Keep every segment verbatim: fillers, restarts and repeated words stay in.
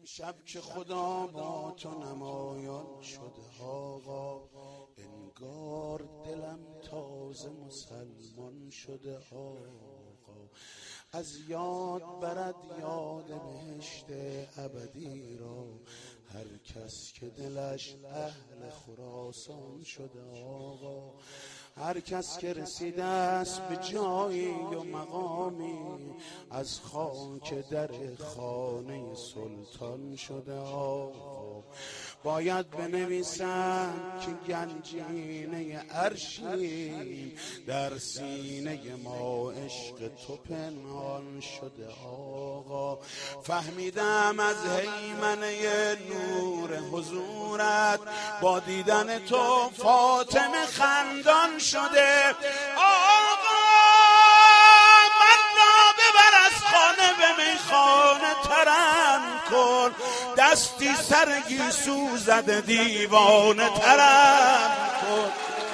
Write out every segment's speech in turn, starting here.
امشب که خدا با تو نمایان شده آقا، انگار دلم تازه مسلمان شده آقا. از یاد برد یاد بهشت ابدی را هر کس که دلش اهل خراسان شده آقا. هر کس که رسیده است به جایی و مقامی از خاک در خانه سلطان شده آقا. باید بنویسند که گنجینه عرشی در سینه ما عشق تو پنهان شده آقا. فهمیدم از هیمنه نور حضورت با دیدن تو فاطمه خندان شده آقا. من را ببر از خانه به میخانه ترم کن، دستی سرگی سوزد دیوانه ترم کن.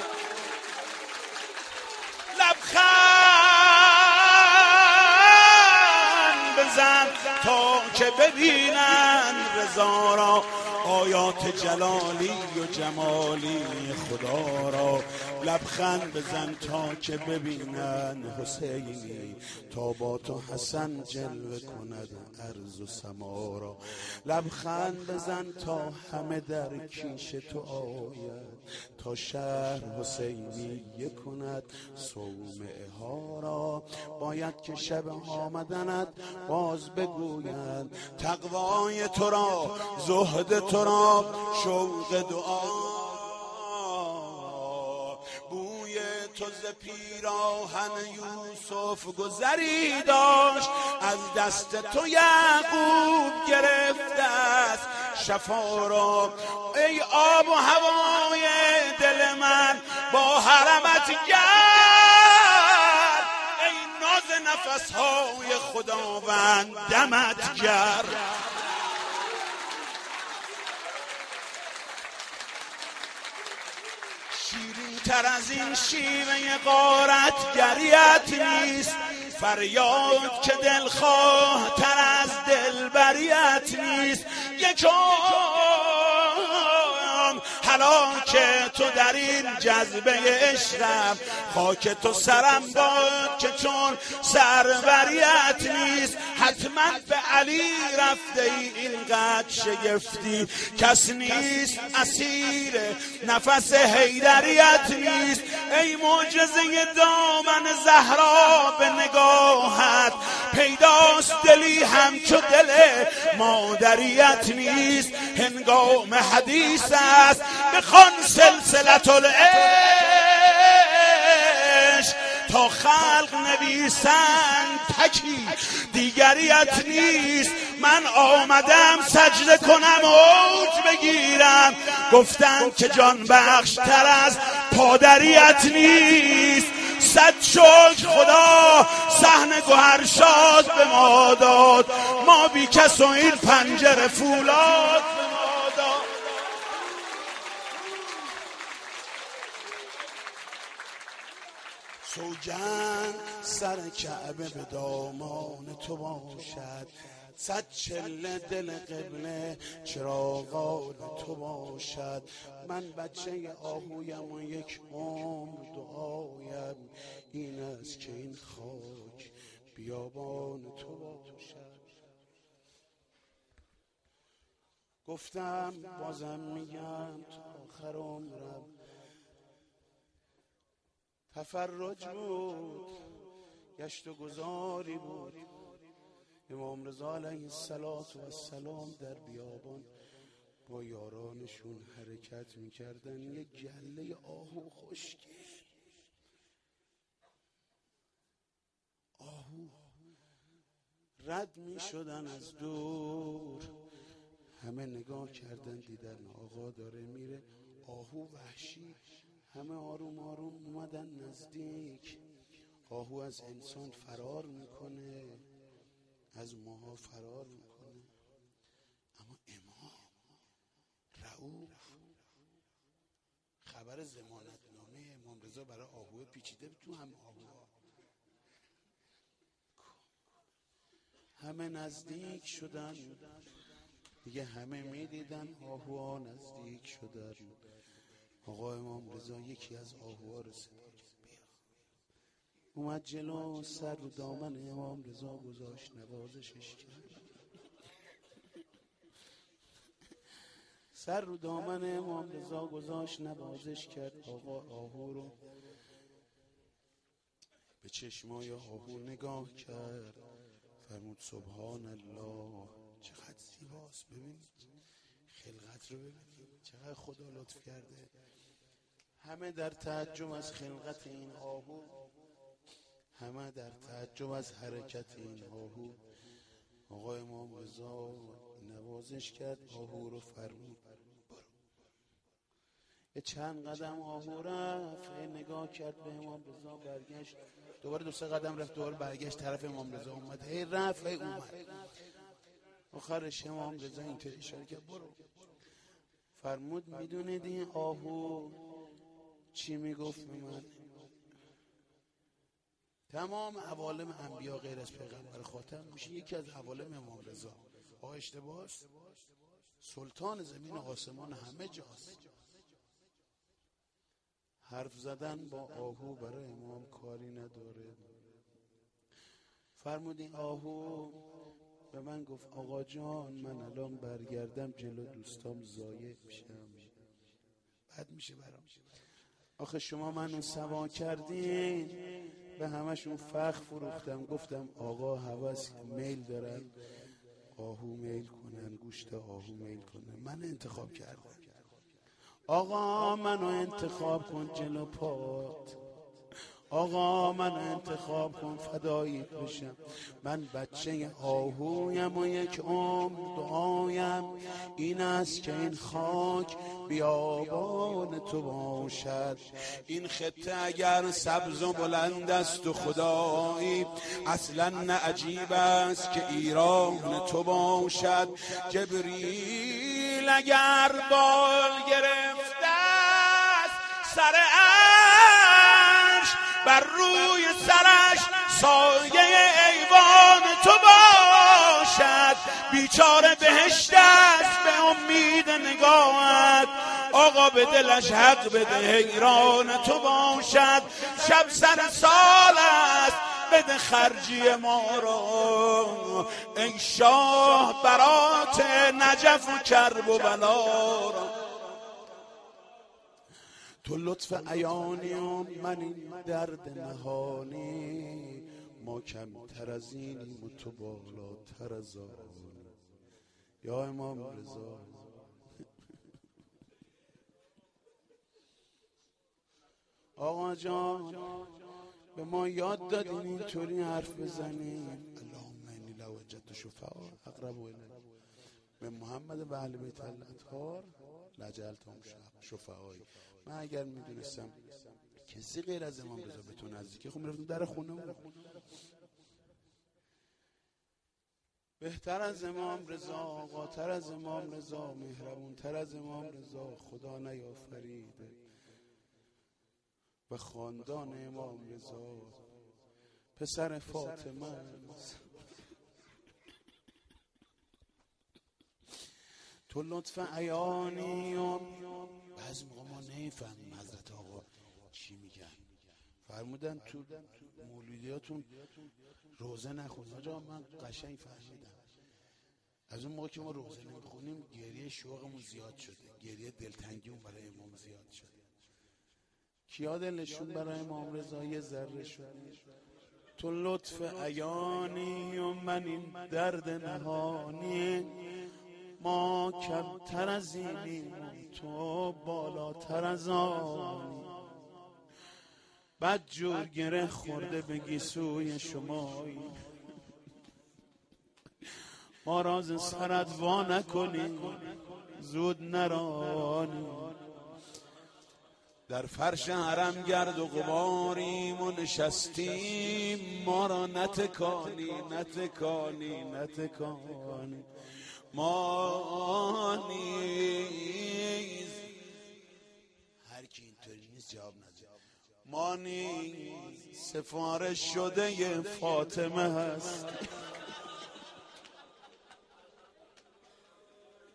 لبخند بزن تا که ببینن رضا را، آیات جلالی و جمالی خدا را. لبخند بزن تا که ببینن حسینی، تا با تو حسن جلوه کند ارض و سما را. لبخند بزن تا همه در کیش تو آید، تا شهر حسینیه کند صومعه ها را. باید که شب آمدنت باز بگویند تقوای تو را، زهد تو را، شوق دعا. بوی تو ز پیراهن یوسف گذری داشت، از دست تو یعقوب گرفته است شفا را. ای آب و هوای دل من با حرمت گرد، ای ناز نفسهای خداوند دمت گرد. شیرین تر از این شیوه غارت گریت نیست، فریاد که دلخواه تر از دلبریت نیست. یکم هلاک تو در این جذبه عشقم، خاک تو سرم باد که چون سروریت نیست. حتما به علی رفته ای اینقدر شگفتی، کس نیست اسیر نفس حیدریت نیست. ای معجزه دامن زهرا به نگاهت، پیداست دلی همچو دل مادریت نیست. هنگام حدیث است بخوان سلسلة العشق، تا خلق نویسند تکی دیگریت نیست. من آمدم سجده کنم اوج بگیرم، گفتن که جان بخش تر از پادریت نیست. صد شکر خدا صحن گوهرشاد به ما داد، ما بی کس و این پنجره فولاد به ما داد. سوگند سر کعبه به دامان تو باشد، صد چله دل قبله چراغان تو باشد. من بچه آهویم و یک عمر دعایم این است که این خاک بیابان تو باشد. گفتم بازم میگم تا آخر عمرم تفرج بود، گشت و گذاری بود. امام رضا علیه السلام در بیابان با یارانشون حرکت میکردن، یک گله آهو خشکی آهو رد میشدن از دور. همه نگاه کردن دیدن آقا داره میره، آهو وحشی. همه آروم آروم اومدن نزدیک. آهو از انسان فرار میکنه، از ماها فرار میکنه، اما امام رؤوف خبر ضمانتنامه امام رضا برای آهو پیچیده تو هم آهوها. همه نزدیک شدن، میگه همه میدیدن آهوها نزدیک شدن. آقا امام رضا یکی از آهوها رو صدا کرد، بیا. اومد جلو، سر رو دامن امام رضا گذاشت، نوازشش کرد. سر رو دامن امام رضا گذاشت، نوازش کرد. آقا آهو رو به چشمای آهو نگاه کرد، فرمود سبحان الله، چقدر زیباست، ببینید خلقت رو ببینید، چقدر خدا لطف کرده. همه در تعجب از خلقت این آهو، همه در تعجب از حرکت این آهو. آقا امام رضا نوازش کرد، آهو رو فرمود برو. یه چند قدم آهو رفت، نگاه کرد به امام رضا، برگشت، دوباره دو سه قدم رفت، دوباره برگشت طرف امام رضا، اومد، هی رفت هی اومد. آخرش امام رضا اینطوری اشاره کرد برو. فرمود میدونید این آهو چی میگفت به من؟ تمام عوالم انبیا غیر از پیغمبر خاتم میشه یکی از عوالم امام رضا. آقا اشتباهه، سلطان زمین و آسمان همه جاست. حرف زدن با آهو برای امام کاری نداره. فرمودین آهو به من گفت آقا جان من الان برگردم جلو دوستام ضایع میشم، بد میشه برام. آخه شما منو سوا کردین، به همشون فخر فروختم، گفتم آقا هوس میل دارن آهو میل کنن، گوشت آهو میل کنن، من انتخاب کردم. آقا منو انتخاب کن جلو پات، آقا من انتخاب کن فداییت بشم. من بچه آهویم و یک عمر دعایم این است که این خاک بیابان تو باشد. این خطه اگر سبز و بلند است و خدایی، اصلا نه عجیب است که ایران تو باشد. جبریل اگر بال گرفته است سر بر روی سرش سایه ایوان تو باشد. بیچاره بهشت است به امید نگاهت، آقا به دلش حق بده حیران تو باشد. شب سر سال است بده خرجی ما را، ای شاه برات نجف و کرب و بلا را. تو لطف عیانی و من این درد نهانی، ما کمتر از اینیم و تو بالاتر از آن. یا امام رضا آقا جان به ما یاد دادین اینطوری حرف بزنیم. اللهم انی لو وجدت شفعاء اقرب الی من محمد و اهل بیت الاطهار لجعلتهم شفعایی. من اگر میدونستم کسی غیر از امام رضا به تو نزدیکه، خب میرفتم در خونه. بهتر از امام رضا، آقاتر از امام رضا، مهربونتر از امام رضا خدا نیافریده. و خاندان امام رضا پسر فاطمه است. تو لطف عیانی و بعض موقع ما نمیفهمیم حضرت آقا چی میگن. فرمودن تو مولودیاتون روزه نخونید. آجا من قشنگ فهمیدم، از اون موقع که ما روزه نمیخونیم گریه شوقمون زیاد شده، گریه دلتنگیمون برای امام زیاد شده. کیا دلشون برای امام رضا یه ذره شده؟ تو لطف عیانی و من این درد نهانی، ما کمتر از اینیم تو بالاتر از آنی. بد جور گره خورده به گیسوی شمایی، ما راز سرت وا نکنی زود نرانی. در فرش حرم گرد و غباریم و نشستیم، ما را نتکانی نتکانی نتکانی. ما نیز هر کی اینطوری نیست جواب نده. ما نیز سفارش شده فاطمه هست.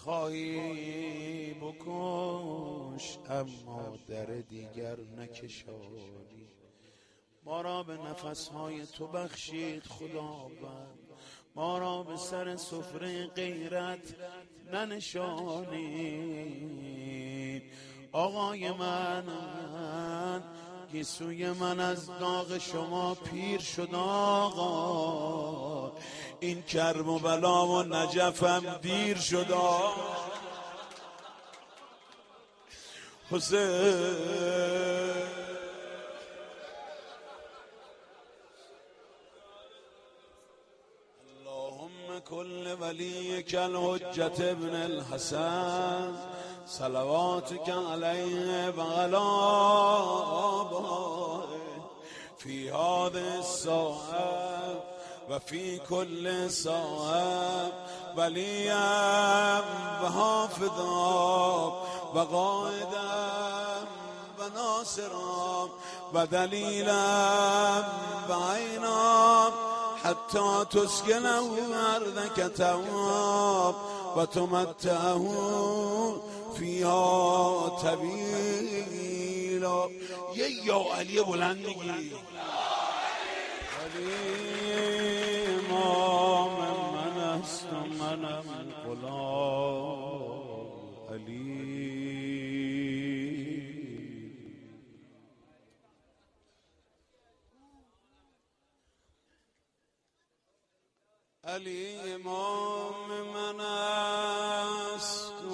خواهی بکش اما در دیگر نکشانی. ما را به نفسهای تو بخشید خداوند، ما را به سر سفره غیرت ننشانید. آقای من گیسوی من از داغ شما پیر شد آقا، این کرب و بلا و نجفم دیر شد حسین. اللهم کل ولیک الحجة ابن الحسن صلواتك علیه و علی آبائه فی هذه الساعة و فی کل ساعة ولیا و حافظا و قائدا و ناصرا و دلیلا و عینا حتی تسکنه ارضک تواب و تمتعه فیها طویلا. یه یا علی بلند میگی. علی امام من است و منم غلام علی. علی امام من است و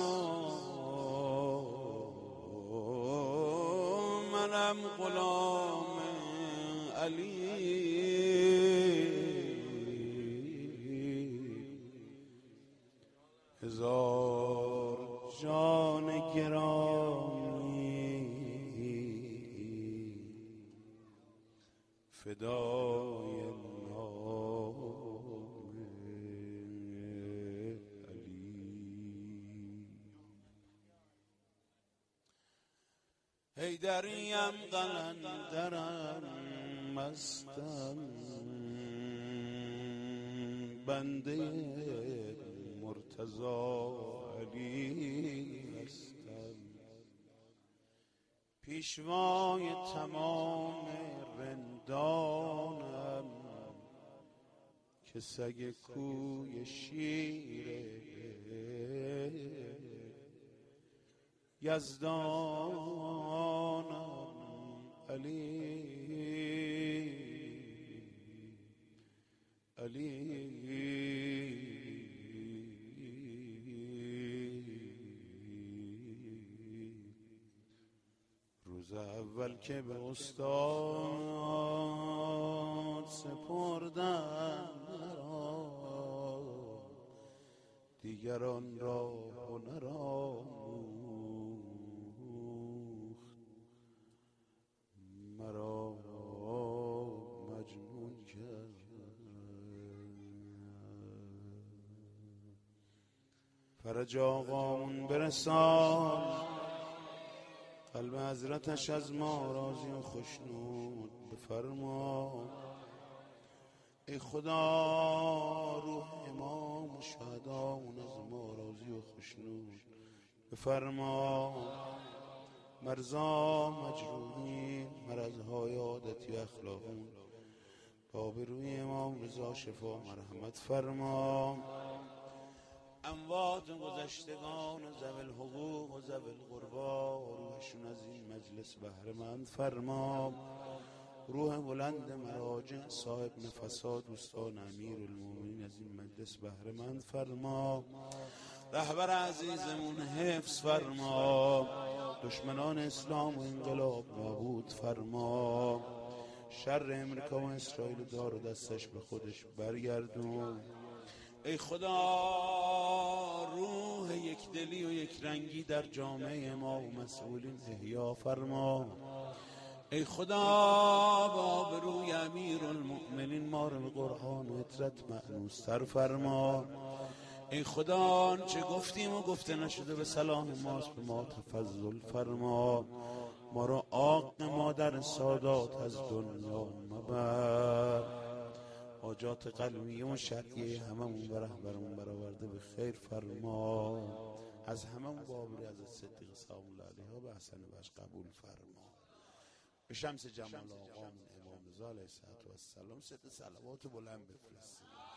منم غلام علی. هزار جان گرامی فدای نام علی. حیدریم قلندرم مستم بنده مرتضی علی هستم، پیشوای تمام رندانم که سگ کوی شیر یزدانم علی علی. روز اول که به استاد سپردم دیگران را هنر آموخت، مرا مجنون کرد. فرج آقامون برسان، قلب حضرتش از ما راضی و خوشنود بفرما. ای خدا روح امام و شهداون از ما راضی و خوشنود بفرما. مرزا مجروحین مرضهای عادتی و اخلاقون با به روی امام رضا شفا مرحمت فرما. اموات گذشتگان و ذوی الحقوق و ذوی القربا روحشون از این مجلس بهره مند فرما. روح بلند مراجع صاحب نفسا دوستان امیرالمومنین از این مجلس بهره مند فرما. رهبر عزیزمون حفظ فرما، دشمنان اسلام و انقلاب نابود فرما. شر امریکا و اسرائیل دار و دستش به خودش برگردون. ای خدا روح یک دلی و یک رنگی در جامعه ما و مسئولین احیا فرما. ای خدا با بروی امیرالمؤمنین ما رو به قرآن و عترت مأنوستر فرما. ای خدا چه گفتیم و گفته نشده به صلاح ماست به ما تفضل فرما. ما رو آق مادر سادات از دنیا مبر. حاجات قلبی اون شرعیه هممون و رهبرمون برآورده به خیر فرما. از هممون بابری از صدیق سلام الله علیه و حسن بش قبول فرما. به شمس جمال آقامون امام رضا علیه الصلوة و السلام ست صلوات بلند بفرستید.